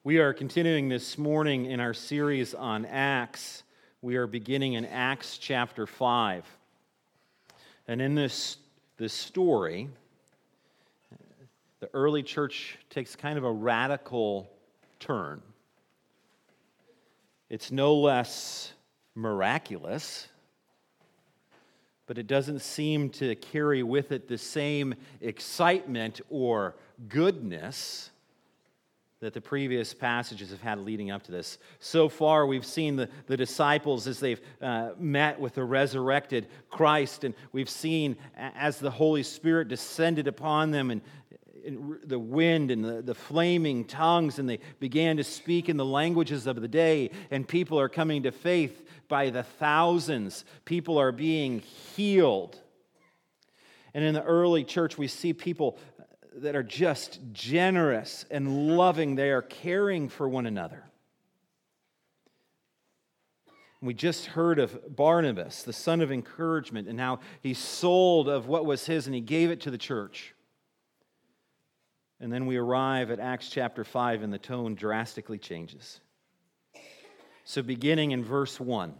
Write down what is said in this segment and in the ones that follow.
We are continuing this morning in our series on Acts. We are beginning in Acts chapter 5. And in this story, the early church takes kind of a radical turn. It's no less miraculous, but it doesn't seem to carry with it the same excitement or goodness that the previous passages have had leading up to this. So far, we've seen the disciples as they've met with the resurrected Christ, and we've seen as the Holy Spirit descended upon them, and the wind and the flaming tongues, and they began to speak in the languages of the day, and people are coming to faith by the thousands. People are being healed. And in the early church, we see people that are just generous and loving. They are caring for one another. We just heard of Barnabas, the son of encouragement, and how he sold of what was his and he gave it to the church. And then we arrive at Acts chapter 5 and the tone drastically changes. So beginning in verse 1.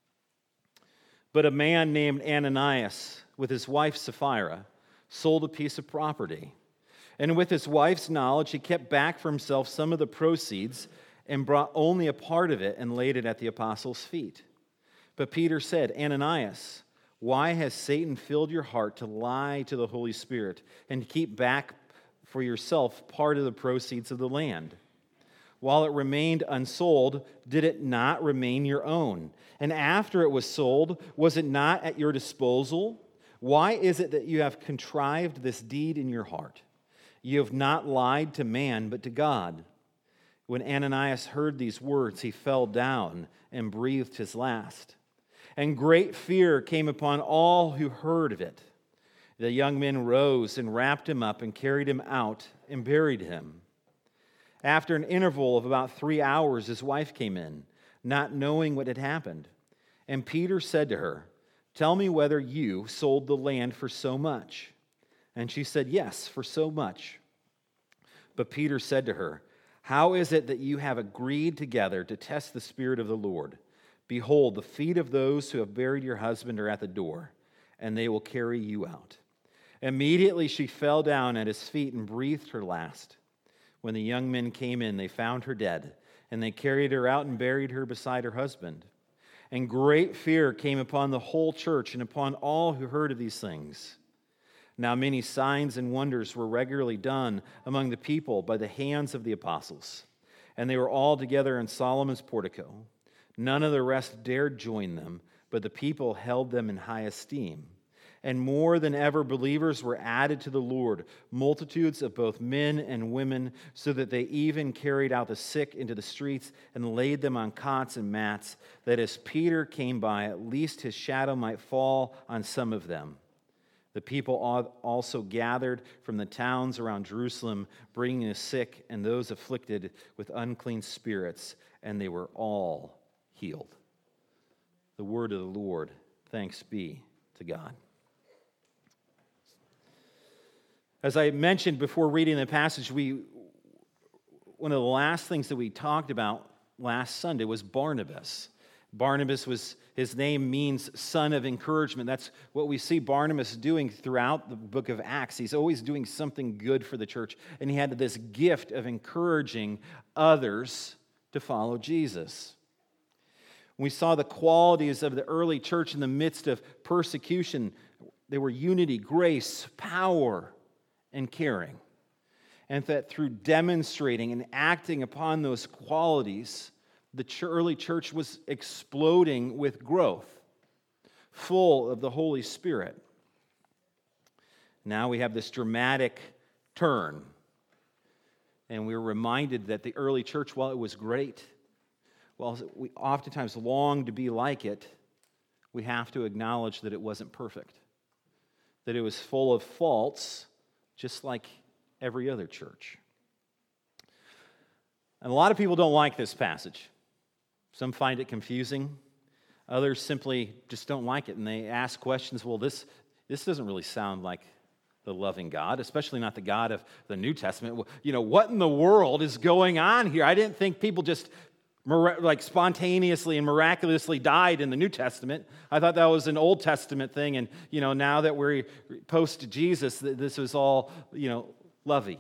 But a man named Ananias, with his wife Sapphira, sold a piece of property. And with his wife's knowledge, he kept back for himself some of the proceeds and brought only a part of it and laid it at the apostles' feet. But Peter said, Ananias, why has Satan filled your heart to lie to the Holy Spirit and to keep back for yourself part of the proceeds of the land? While it remained unsold, did it not remain your own? And after it was sold, was it not at your disposal? Why is it that you have contrived this deed in your heart? You have not lied to man, but to God. When Ananias heard these words, he fell down and breathed his last. And great fear came upon all who heard of it. The young men rose and wrapped him up and carried him out and buried him. After an interval of about 3 hours, his wife came in, not knowing what had happened. And Peter said to her, Tell me whether you sold the land for so much. And she said, Yes, for so much. But Peter said to her, How is it that you have agreed together to test the Spirit of the Lord? Behold, the feet of those who have buried your husband are at the door, and they will carry you out. Immediately she fell down at his feet and breathed her last. When the young men came in, they found her dead, and they carried her out and buried her beside her husband. And great fear came upon the whole church and upon all who heard of these things. Now many signs and wonders were regularly done among the people by the hands of the apostles. And they were all together in Solomon's portico. None of the rest dared join them, but the people held them in high esteem. And more than ever, believers were added to the Lord, multitudes of both men and women, so that they even carried out the sick into the streets and laid them on cots and mats, that as Peter came by, at least his shadow might fall on some of them. The people also gathered from the towns around Jerusalem, bringing the sick and those afflicted with unclean spirits, and they were all healed. The word of the Lord. Thanks be to God. As I mentioned before reading the passage, one of the last things that we talked about last Sunday was Barnabas. His name means son of encouragement. That's what we see Barnabas doing throughout the book of Acts. He's always doing something good for the church, and he had this gift of encouraging others to follow Jesus. We saw the qualities of the early church in the midst of persecution. They were unity, grace, power, and caring. And that through demonstrating and acting upon those qualities, the early church was exploding with growth, full of the Holy Spirit. Now we have this dramatic turn, and we're reminded that the early church, while it was great, while we oftentimes long to be like it, we have to acknowledge that it wasn't perfect, that it was full of faults, just like every other church. And a lot of people don't like this passage. Some find it confusing. Others simply just don't like it, and they ask questions. Well, this doesn't really sound like the loving God, especially not the God of the New Testament. What in the world is going on here? I didn't think people just spontaneously and miraculously died in the New Testament. I thought that was an Old Testament thing, and now that we're post Jesus, this was all lovey.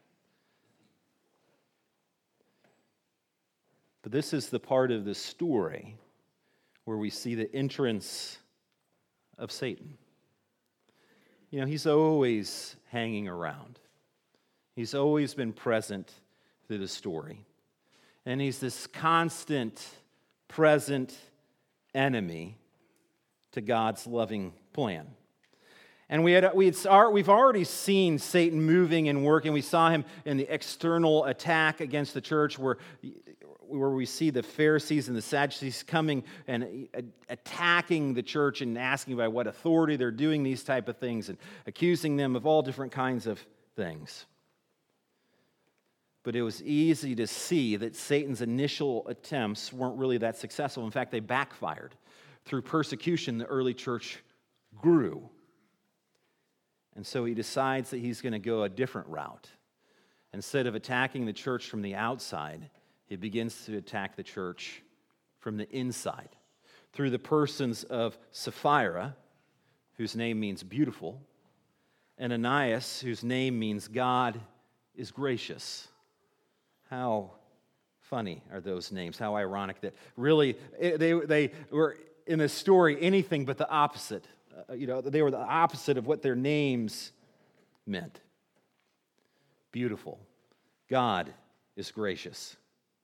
But this is the part of the story where we see the entrance of Satan. He's always hanging around. He's always been present through the story. And he's this constant, present enemy to God's loving plan. And we've already seen Satan moving and working. We saw him in the external attack against the church where we see the Pharisees and the Sadducees coming and attacking the church and asking by what authority they're doing these type of things and accusing them of all different kinds of things. But it was easy to see that Satan's initial attempts weren't really that successful. In fact, they backfired. Through persecution, the early church grew. And so he decides that he's going to go a different route. Instead of attacking the church from the outside, he begins to attack the church from the inside through the persons of Sapphira, whose name means beautiful, and Ananias, whose name means God is gracious. How funny are those names? How ironic that really they were in the story anything but the opposite. They were the opposite of what their names meant. Beautiful. God is gracious.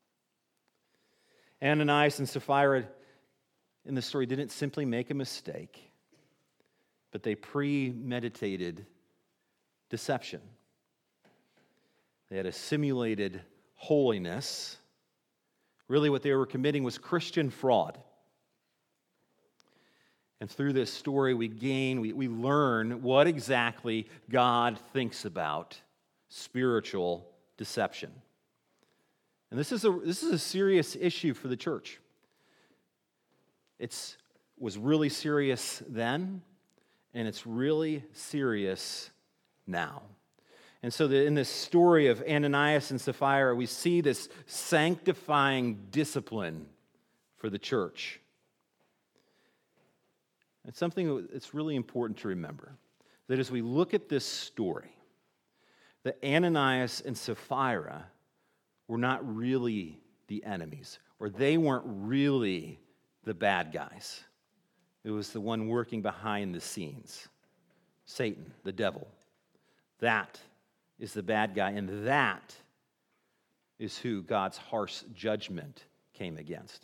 Ananias and Sapphira in the story didn't simply make a mistake, but they premeditated deception. They had a simulated holiness. Really what they were committing was Christian fraud. And through this story we learn what exactly God thinks about spiritual deception. And this is a serious issue for the church. It was really serious then, and it's really serious now. And so in this story of Ananias and Sapphira, we see this sanctifying discipline for the church. It's something that's really important to remember, that as we look at this story, that Ananias and Sapphira were not really the enemies, or they weren't really the bad guys. It was the one working behind the scenes, Satan, the devil. That is the bad guy, and that is who God's harsh judgment came against.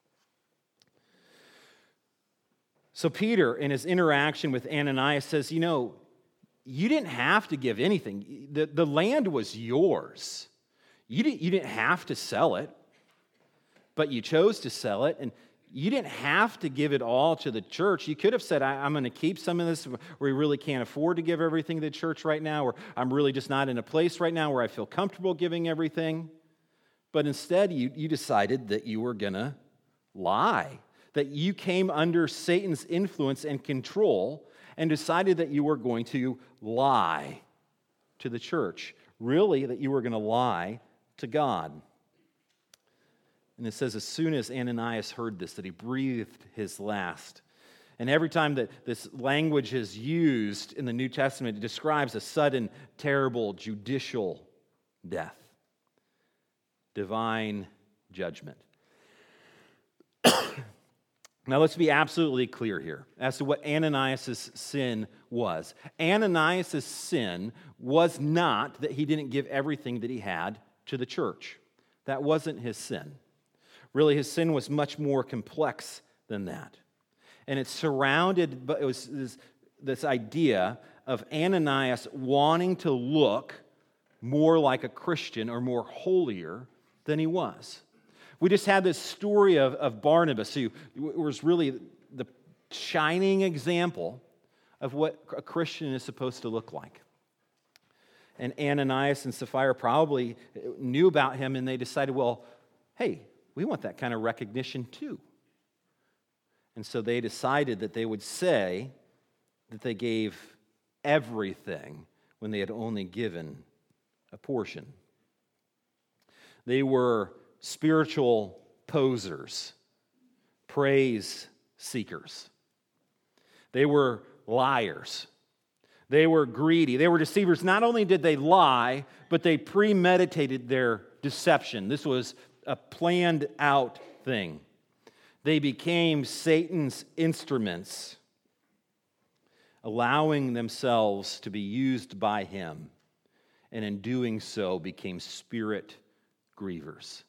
So Peter, in his interaction with Ananias, says, you didn't have to give anything. The land was yours. You didn't have to sell it, but you chose to sell it, and you didn't have to give it all to the church. You could have said, I'm going to keep some of this, where we really can't afford to give everything to the church right now, or I'm really just not in a place right now where I feel comfortable giving everything. But instead, you decided that you were going to lie, that you came under Satan's influence and control and decided that you were going to lie to the church. Really, that you were going to lie to God. And it says, as soon as Ananias heard this, that he breathed his last. And every time that this language is used in the New Testament, it describes a sudden, terrible, judicial death. Divine judgment. Now let's be absolutely clear here as to what Ananias' sin was. Ananias' sin was not that he didn't give everything that he had to the church. That wasn't his sin. Really, his sin was much more complex than that. And it's surrounded by this idea of Ananias wanting to look more like a Christian or more holier than he was. We just had this story of Barnabas, who was really the shining example of what a Christian is supposed to look like. And Ananias and Sapphira probably knew about him, and they decided, well, hey, we want that kind of recognition too. And so they decided that they would say that they gave everything when they had only given a portion. They were spiritual posers, praise seekers. They were liars. They were greedy. They were deceivers. Not only did they lie, but they premeditated their deception. This was a planned out thing. They became Satan's instruments, allowing themselves to be used by him, and in doing so became spirit grievers.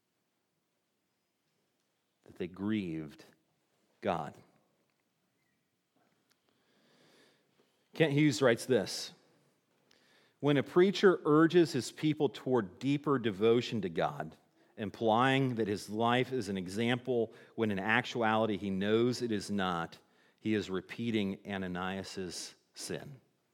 That they grieved God. Kent Hughes writes this: when a preacher urges his people toward deeper devotion to God, implying that his life is an example when in actuality he knows it is not, he is repeating Ananias' sin.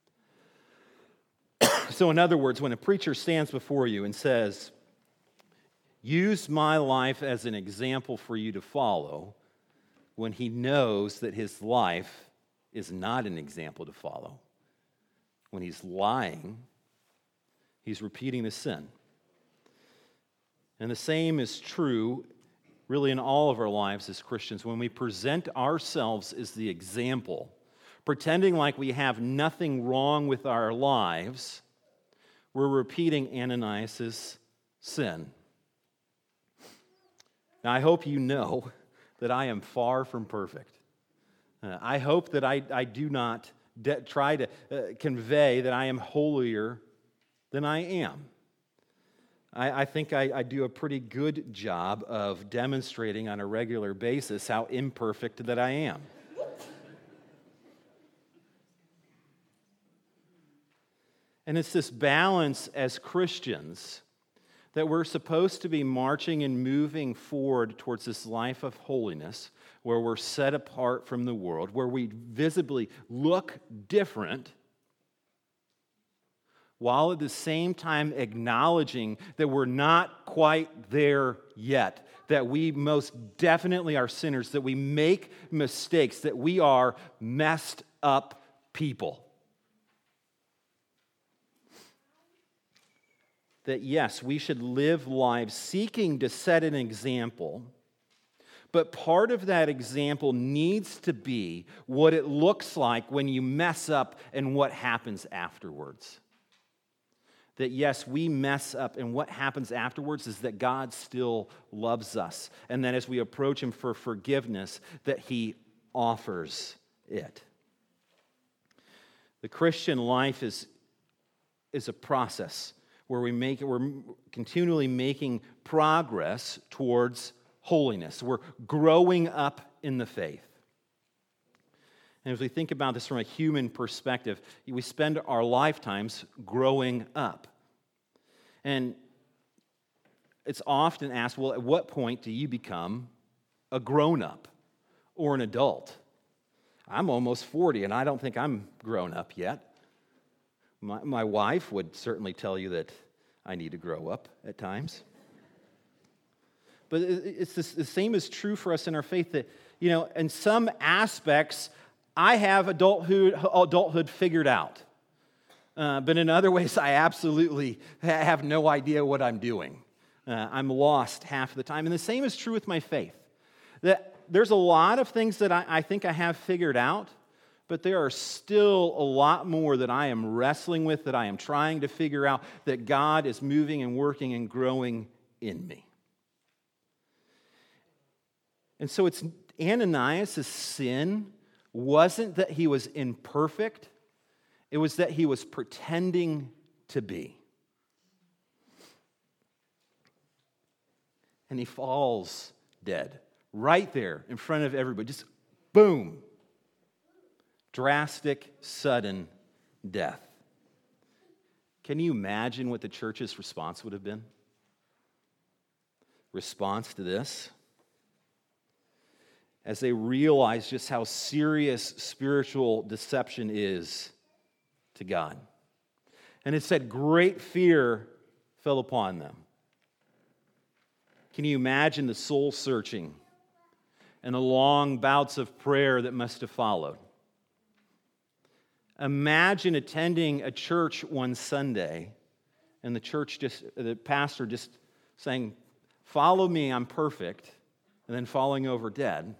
So in other words, when a preacher stands before you and says, use my life as an example for you to follow, when he knows that his life is not an example to follow, when he's lying, he's repeating the sin. And the same is true really in all of our lives as Christians. When we present ourselves as the example, pretending like we have nothing wrong with our lives, we're repeating Ananias' sin. Now, I hope you know that I am far from perfect. I hope that I do not try to convey that I am holier than I am. I think I do a pretty good job of demonstrating on a regular basis how imperfect that I am. And it's this balance as Christians that we're supposed to be marching and moving forward towards this life of holiness, where we're set apart from the world, where we visibly look different, while at the same time acknowledging that we're not quite there yet, that we most definitely are sinners, that we make mistakes, that we are messed up people. That yes, we should live lives seeking to set an example, but part of that example needs to be what it looks like when you mess up and what happens afterwards. That yes, we mess up, and what happens afterwards is that God still loves us, and that as we approach Him for forgiveness, that He offers it. The Christian life is a process where we're continually making progress towards holiness. We're growing up in the faith. And as we think about this from a human perspective, we spend our lifetimes growing up. And it's often asked, well, at what point do you become a grown-up or an adult? I'm almost 40, and I don't think I'm grown up yet. My wife would certainly tell you that I need to grow up at times. But it's the same is true for us in our faith that, in some aspects, I have adulthood figured out. But in other ways, I absolutely have no idea what I'm doing. I'm lost half the time. And the same is true with my faith. That there's a lot of things that I think I have figured out, but there are still a lot more that I am wrestling with, that I am trying to figure out, that God is moving and working and growing in me. And so it's Ananias' sin wasn't that he was imperfect, it was that he was pretending to be. And he falls dead, right there in front of everybody, just boom. Drastic, sudden death. Can you imagine what the church's response would have been? Response to this? As they realized just how serious spiritual deception is to God. And it said great fear fell upon them. Can you imagine the soul searching and the long bouts of prayer that must have followed? Imagine attending a church one Sunday and the pastor just saying, "Follow me, I'm perfect," and then falling over dead.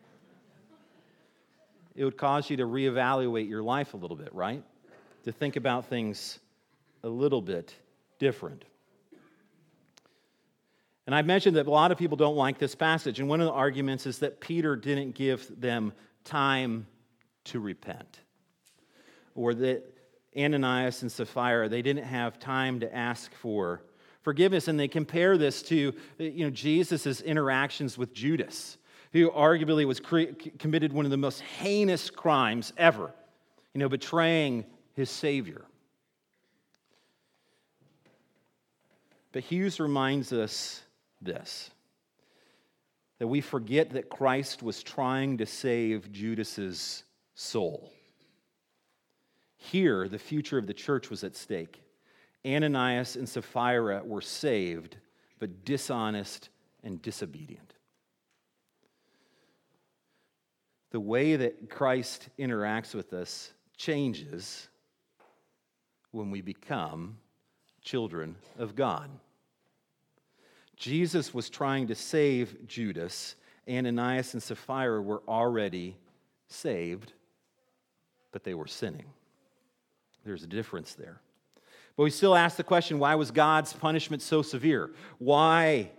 It would cause you to reevaluate your life a little bit, right? To think about things a little bit different. And I mentioned that a lot of people don't like this passage, and one of the arguments is that Peter didn't give them time to repent, or that Ananias and Sapphira, they didn't have time to ask for forgiveness, and they compare this to Jesus' interactions with Judas, who arguably committed one of the most heinous crimes ever, betraying his Savior. But Hughes reminds us this, that we forget that Christ was trying to save Judas's soul. Here, the future of the church was at stake. Ananias and Sapphira were saved, but dishonest and disobedient. The way that Christ interacts with us changes when we become children of God. Jesus was trying to save Judas. Ananias and Sapphira were already saved, but they were sinning. There's a difference there. But we still ask the question, why was God's punishment so severe? Why?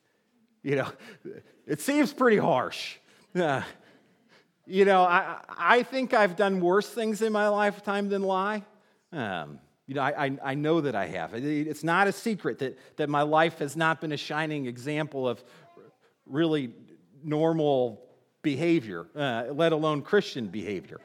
It seems pretty harsh. I think I've done worse things in my lifetime than lie. I know that I have. It's not a secret that my life has not been a shining example of really normal behavior, let alone Christian behavior.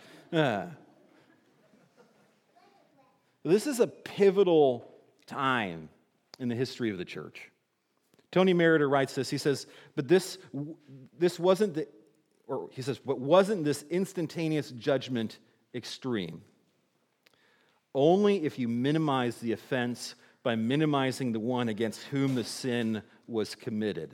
This is a pivotal time in the history of the church. Tony Merida writes this. He says, but wasn't this instantaneous judgment extreme? Only if you minimize the offense by minimizing the one against whom the sin was committed.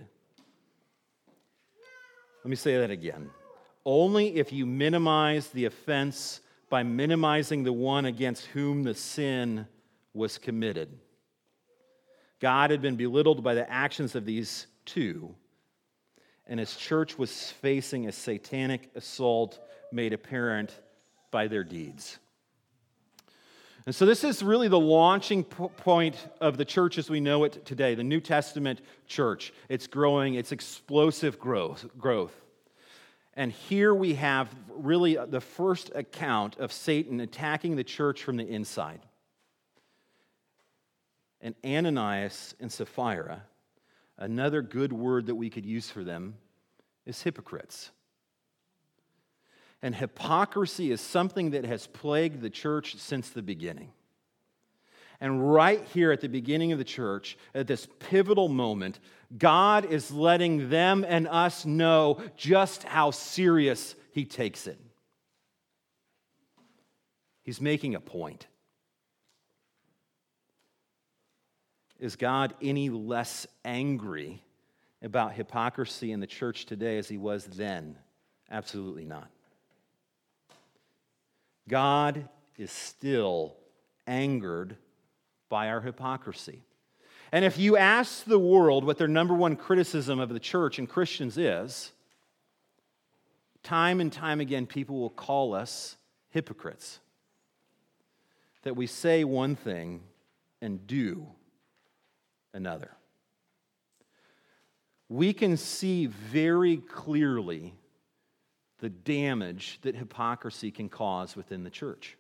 Let me say that again. Only if you minimize the offense by minimizing the one against whom the sin was committed. God had been belittled by the actions of these two, and his church was facing a satanic assault made apparent by their deeds. And so this is really the launching point of the church as we know it today, the New Testament church. It's growing, it's explosive growth. And here we have really the first account of Satan attacking the church from the inside. And Ananias and Sapphira, another good word that we could use for them is hypocrites. And hypocrisy is something that has plagued the church since the beginning. And right here at the beginning of the church, at this pivotal moment, God is letting them and us know just how serious he takes it. He's making a point. Is God any less angry about hypocrisy in the church today as he was then? Absolutely not. God is still angered by our hypocrisy. And if you ask the world what their number one criticism of the church and Christians is, time and time again people will call us hypocrites. That we say one thing and do another. We can see very clearly the damage that hypocrisy can cause within the church.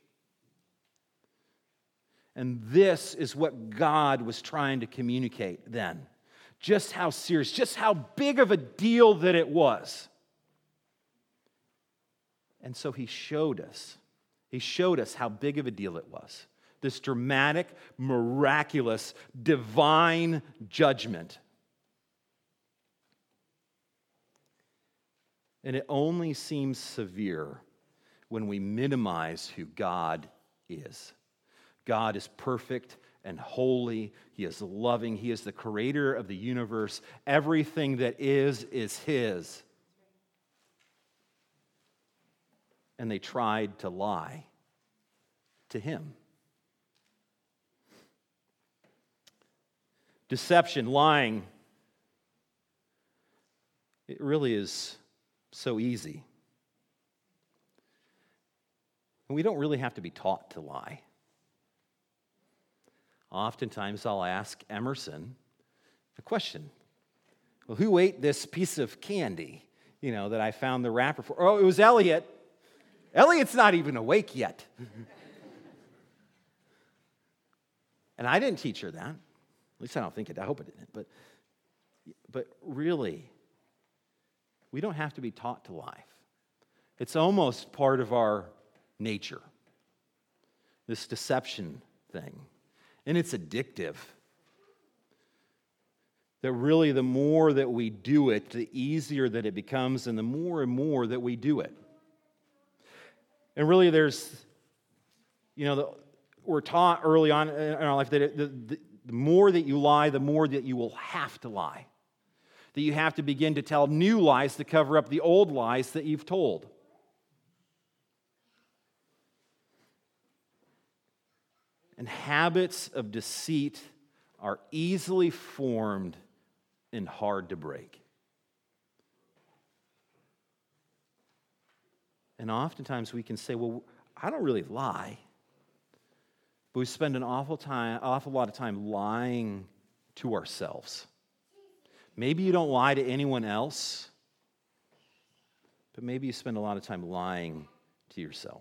And this is what God was trying to communicate then. Just how serious, just how big of a deal that it was. And so he showed us. He showed us how big of a deal it was. This dramatic, miraculous, divine judgment. And it only seems severe when we minimize who God is. God is perfect and holy. He is loving. He is the creator of the universe. Everything that is his. And they tried to lie to Him. Deception, lying, it really is so easy. And we don't really have to be taught to lie. Oftentimes I'll ask Emerson a question. Well, who ate this piece of candy, that I found the wrapper for? Oh, it was Elliot. Elliot's not even awake yet. And I didn't teach her that. At least I don't think it. I hope it didn't. But really, we don't have to be taught to lie. It's almost part of our nature, this deception thing. And it's addictive. That really the more that we do it, the easier that it becomes, and the more that we do it. And really we're taught early on in our life that the more that you lie, the more that you will have to lie. That you have to begin to tell new lies to cover up the old lies that you've told. And habits of deceit are easily formed and hard to break. And oftentimes we can say, well, I don't really lie. But we spend an awful lot of time lying to ourselves. Maybe you don't lie to anyone else, but maybe you spend a lot of time lying to yourself.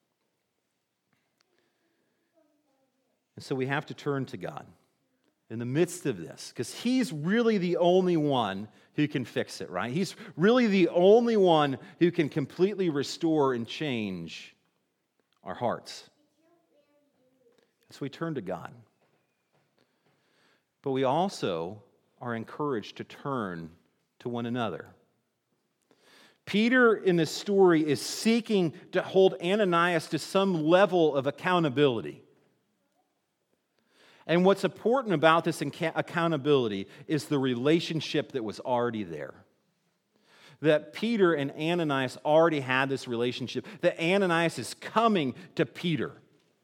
And so we have to turn to God in the midst of this, because He's really the only one who can fix it, right? He's really the only one who can completely restore and change our hearts. So we turn to God. But we also are encouraged to turn to one another. Peter in this story is seeking to hold Ananias to some level of accountability. And what's important about this accountability is the relationship that was already there. That Peter and Ananias already had this relationship. That Ananias is coming to Peter.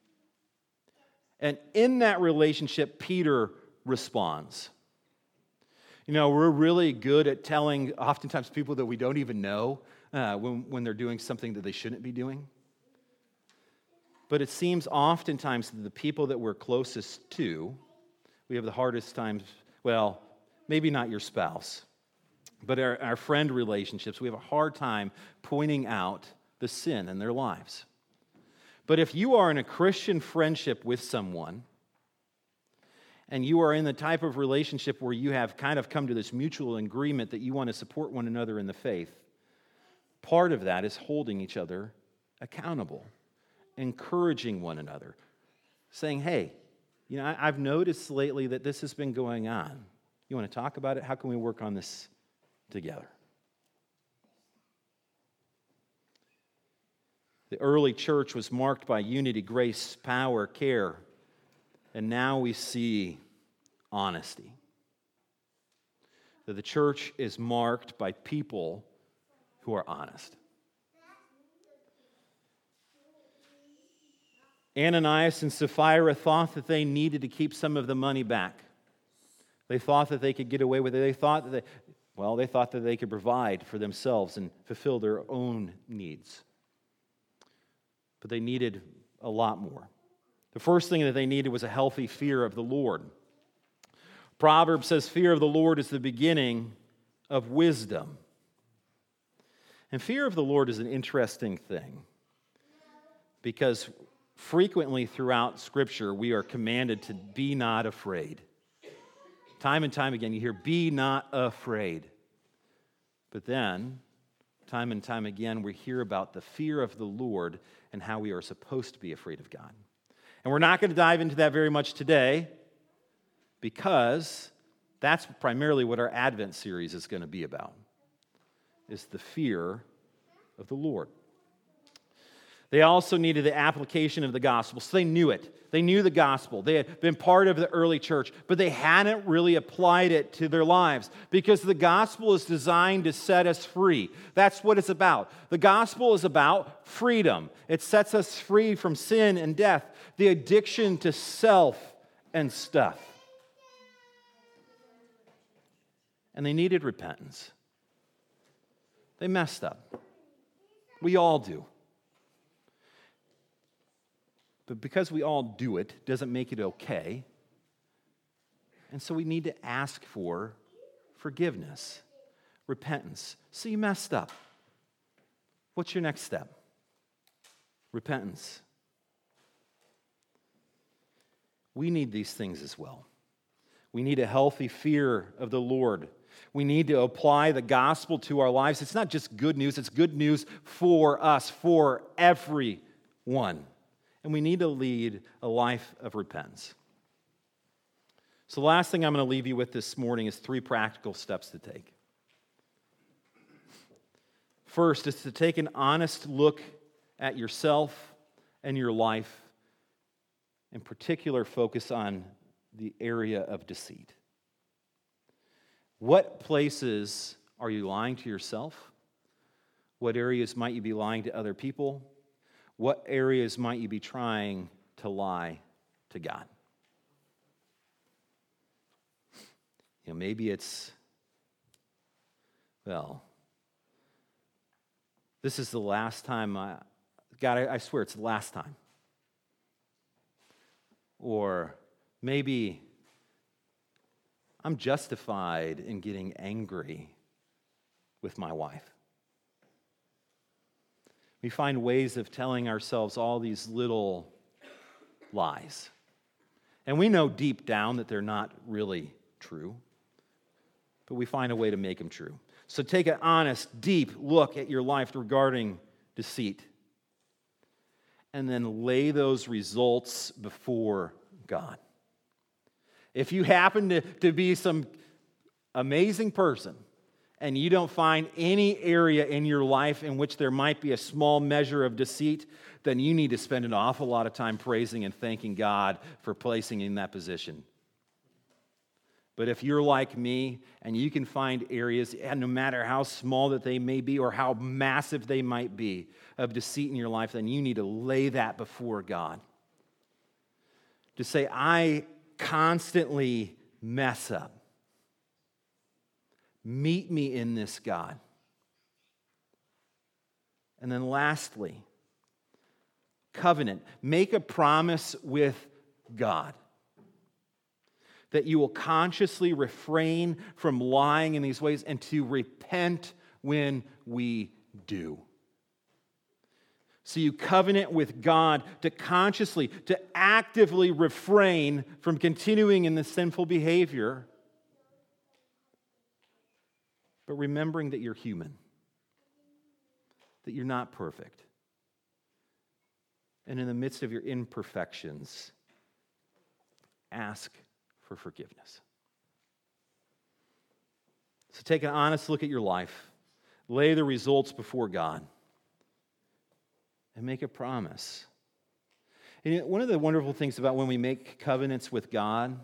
And in that relationship, Peter responds. We're really good at telling oftentimes people that we don't even know when they're doing something that they shouldn't be doing. But it seems oftentimes that the people that we're closest to, we have the hardest times, well, maybe not your spouse, but our friend relationships, we have a hard time pointing out the sin in their lives. But if you are in a Christian friendship with someone, and you are in the type of relationship where you have kind of come to this mutual agreement that you want to support one another in the faith, part of that is holding each other accountable. Encouraging one another, saying, hey, I've noticed lately that this has been going on. You want to talk about it? How can we work on this together? The early church was marked by unity, grace, power, care, and now we see honesty. That the church is marked by people who are honest. Ananias and Sapphira thought that they needed to keep some of the money back. They thought that they could get away with it. They thought that they could provide for themselves and fulfill their own needs. But they needed a lot more. The first thing that they needed was a healthy fear of the Lord. Proverbs says, fear of the Lord is the beginning of wisdom. And fear of the Lord is an interesting thing, because frequently throughout Scripture, we are commanded to be not afraid. Time and time again, you hear, be not afraid. But then, time and time again, we hear about the fear of the Lord and how we are supposed to be afraid of God. And we're not going to dive into that very much today, because that's primarily what our Advent series is going to be about, is the fear of the Lord. They also needed the application of the gospel, so they knew it. They knew the gospel. They had been part of the early church, but they hadn't really applied it to their lives because the gospel is designed to set us free. That's what it's about. The gospel is about freedom. It sets us free from sin and death, the addiction to self and stuff. And they needed repentance. They messed up. We all do. But because we all do it, doesn't make it okay. And so we need to ask for forgiveness, repentance. So you messed up. What's your next step? Repentance. We need these things as well. We need a healthy fear of the Lord. We need to apply the gospel to our lives. It's not just good news, it's good news for us, for everyone. And we need to lead a life of repentance. So the last thing I'm going to leave you with this morning is 3 practical steps to take. First is to take an honest look at yourself and your life. In particular, focus on the area of deceit. What places are you lying to yourself? What areas might you be lying to other people? What areas might you be trying to lie to God? Maybe it's, this is the last time, God, I swear it's the last time. Or maybe I'm justified in getting angry with my wife. We find ways of telling ourselves all these little lies. And we know deep down that they're not really true, but we find a way to make them true. So take an honest, deep look at your life regarding deceit, and then lay those results before God. If you happen to be some amazing person and you don't find any area in your life in which there might be a small measure of deceit, then you need to spend an awful lot of time praising and thanking God for placing you in that position. But if you're like me and you can find areas, and no matter how small that they may be or how massive they might be, of deceit in your life, then you need to lay that before God. To say, I constantly mess up. Meet me in this, God. And then lastly, covenant. Make a promise with God that you will consciously refrain from lying in these ways and to repent when we do. So you covenant with God to consciously, to actively refrain from continuing in the sinful behavior, but remembering that you're human, that you're not perfect. And in the midst of your imperfections, ask for forgiveness. So take an honest look at your life, lay the results before God, and make a promise. And one of the wonderful things about when we make covenants with God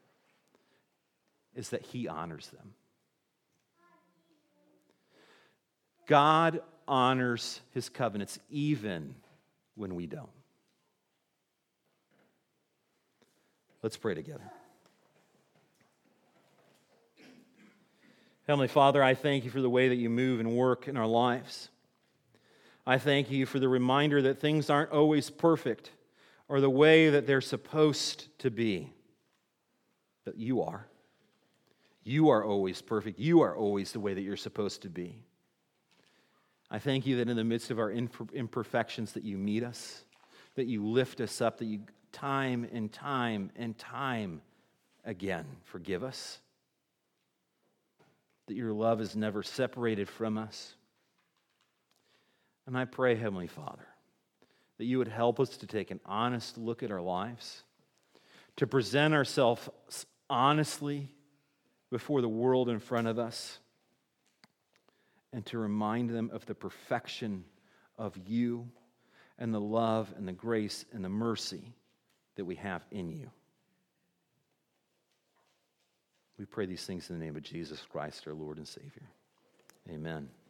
is that He honors them. God honors His covenants even when we don't. Let's pray together. Heavenly Father, I thank you for the way that you move and work in our lives. I thank you for the reminder that things aren't always perfect or the way that they're supposed to be. But you are. You are always perfect. You are always the way that you're supposed to be. I thank you that in the midst of our imperfections that you meet us, that you lift us up, that you time and time and time again forgive us, that your love is never separated from us. And I pray, Heavenly Father, that you would help us to take an honest look at our lives, to present ourselves honestly before the world in front of us, and to remind them of the perfection of you and the love and the grace and the mercy that we have in you. We pray these things in the name of Jesus Christ, our Lord and Savior. Amen.